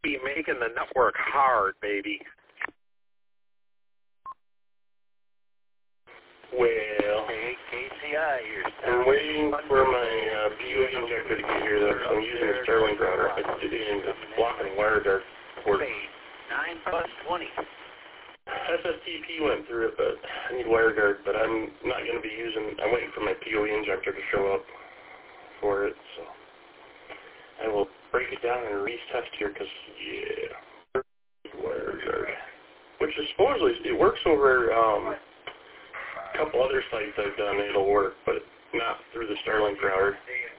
be making the network hard, baby. Well, Hey, KCI, I'm waiting for my POE injector to get here, though, so I'm using a Starlink router. I did it in the blocking WireGuard port. 9+20. SSTP went through it, but I need WireGuard, but I'm not going to be I'm waiting for my POE injector to show up for it, so I will break it down and retest here, because, yeah, WireGuard. Which is supposedly, it works over, a couple other sites I've done, it'll work, but not through the Starlink router.